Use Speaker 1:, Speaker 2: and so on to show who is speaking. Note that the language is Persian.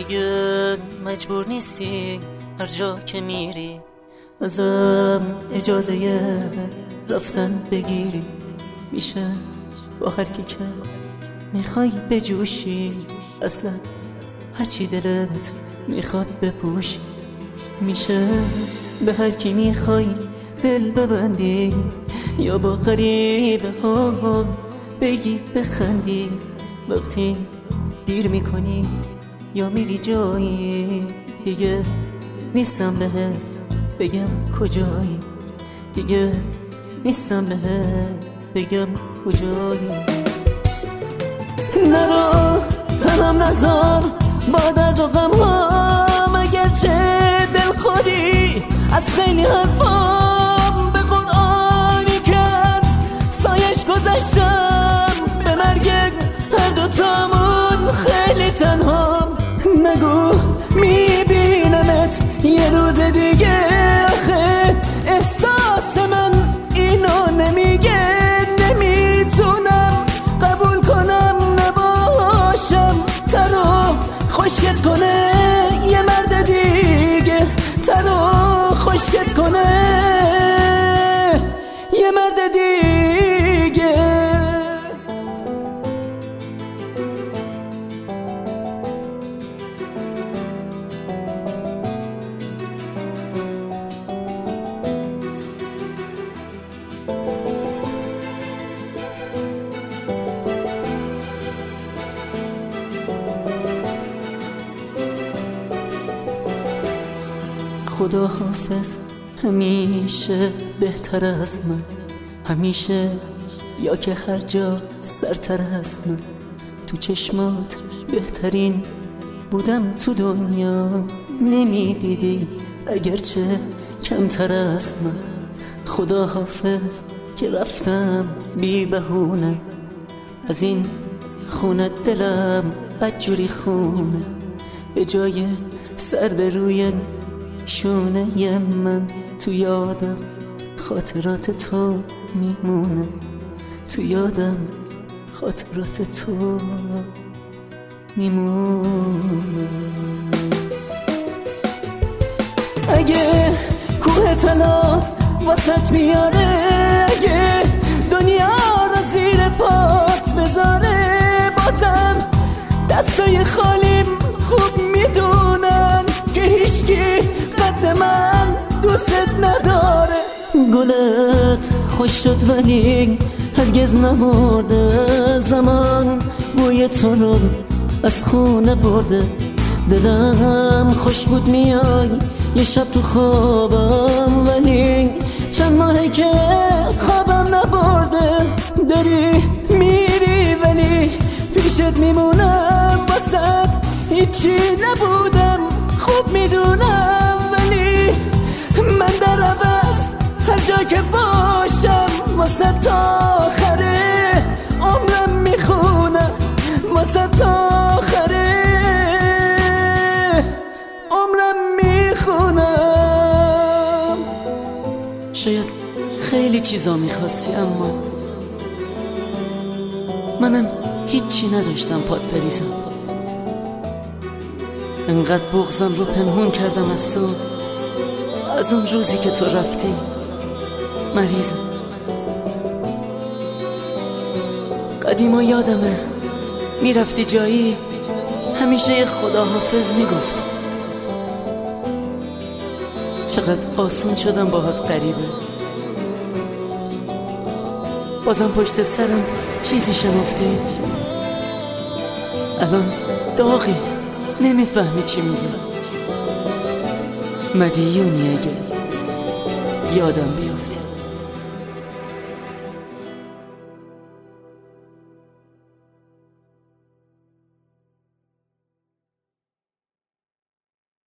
Speaker 1: دیگه مجبور نیستی هر جا که میری ازم اجازه رفتن بگیری. میشه با هر کی که میخوای بجوشی، اصلا هرچی دلت میخواد بپوشی. میشه به هر کی میخوای دل ببندی، یا با غریبه ها بگی بخندی. وقتی دیر میکنی یا میری جایی، دیگه نیستم بهت بگم کجایی، دیگه نیستم بهت بگم کجایی. نرو تنم نذار با درد و غم ها، اگرچه دل خودی از خیلی حرفام. به قرآنی که از سایش گذشتم، به مرگ هر دوتامون خیلی تنهام. نگو میبینمت یه روز دیگه، آخه احساس من اینو نمیگه. نمیتونم قبول کنم نباشم ترو خشکت کنه یه مرد دیگه، ترو خشکت کنه یه مرد دیگه. خدا حافظ همیشه بهتر از من، همیشه یا که هر جا سرتر از من. تو چشمات بهترین بودم تو دنیا، نمیدیدی اگرچه کمتر از من. خدا حافظ که رفتم بی بهونه، از این خونه دلم بدجوری خونه. به جای سر به روی شونه من، تو یادم خاطرات تو میمونه، تو یادم خاطرات تو میمونه. اگه کوه طلا واسط میاره، اگه دنیا رو زیر پات بذاره، بازم دستای خالیم خوب میدونن که هیچکی قد من دوست نداره. گلت خوش شد ولی هرگز نمرده، زمان بوی تو رو از خونه برده. دلم خوش بود میای یه شب تو خوابم، ولی چند ماهه که خوابم نبرده. داری میری ولی پیشت میمونم، واسط هیچی نبودم خوب میدونم. ولی من در عوض هر جا که باشم واسه تا آخره عمرم میخونم، واسه تا آخره عمرم میخونم. شاید خیلی چیزا میخواستی، اما منم هیچی نداشتم پات بریزم. انقدر بغضم رو پنهون کردم از تو، از اون روزی که تو رفتی مریضم. قدیما یادمه میرفتی جایی، همیشه یه خداحافظ میگفتی. چقدر آسون شدم باهات غریبه، بازم پشت سرم چیزی شنفتی. الان داغی نمیفهمی چی میگم، مدیونی اگه یادم بیافتی.